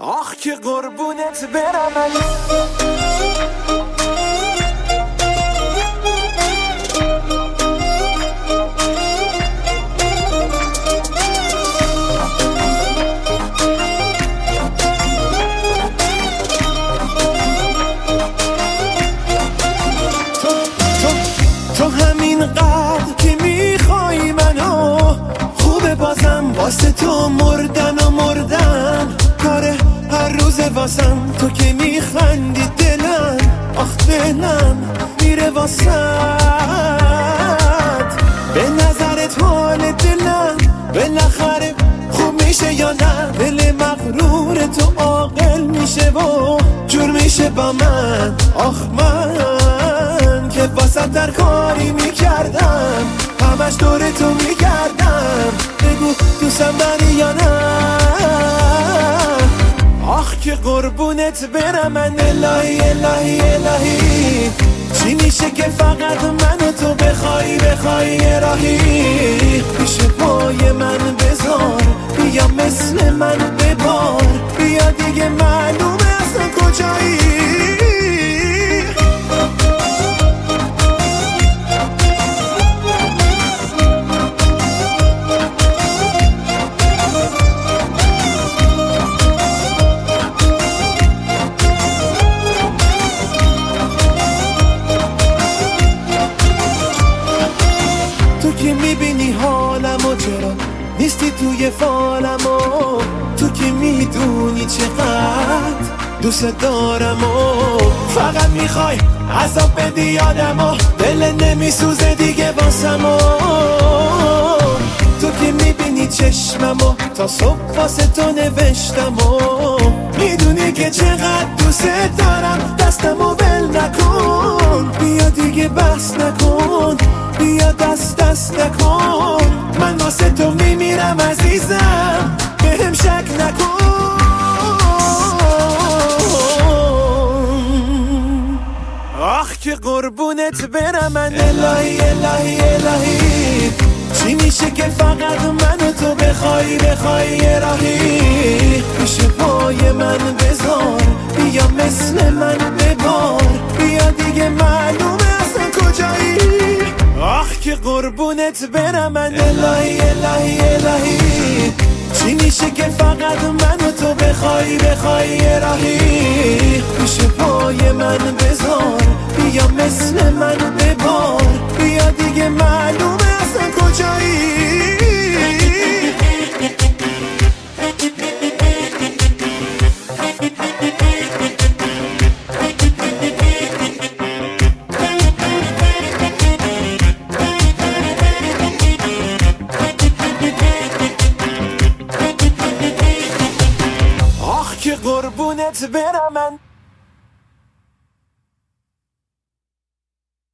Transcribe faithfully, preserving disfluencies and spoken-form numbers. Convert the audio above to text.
آخ که قربونت برم من. تو همین قدر که میخوای منو، خوبه بازم واسه تو مردن و مردن کاره هر روز واسم. تو که میخندی دلم، آخ دلم میره واسد. به نظرت حال دلم بالاخره خوب میشه یا نه؟ دل مغرور تو عاقل میشه و جور میشه با من. آخ من که واسه در کاری میکردم، همش دور تو میگردم. بگو دوستم داری یا نه؟ آخ که قربونت برم من. الهی الهی الهی چی میشه که فقط من و تو بخوای بخوای یه راهی پیش پای من بذار، بیا مثل من ببار، بیا دیگه معلومه اصلا کجایی. تو که میبینی حالمو، چرا نیستی توی فالمو؟ تو که میدونی چقدر دوست دارمو، فقط میخوای عذاب بدی یادمو، دل نمیسوزه دیگه واسمو. تو که میبینی چشممو، تا صبح واسه تو نوشتمو، میدونی که چقدر دوست دارم، دستمو ول نکن، بیا دیگه بس نکن، بیا دست دست نکن. من واسه تو میمیرم عزیزم، بهم شک نکن. آخ که قربونت برم من. الهی الهی الهی چی میشه که فقط من و تو بخوای بخوای یه راهی پیش پای من بذار، بیا مثل من ببار، بیا دیگه معلومه اصلا کجایی. آخ که قربونت برم من. الهی الهی الهی چی میشه که فقط من و تو بخوای بخوای یه راهی پیش پای من بذار، بیا مثل من ببار، بیا دیگه معلومه اصلا کجایی. آخ که قربونت برم من.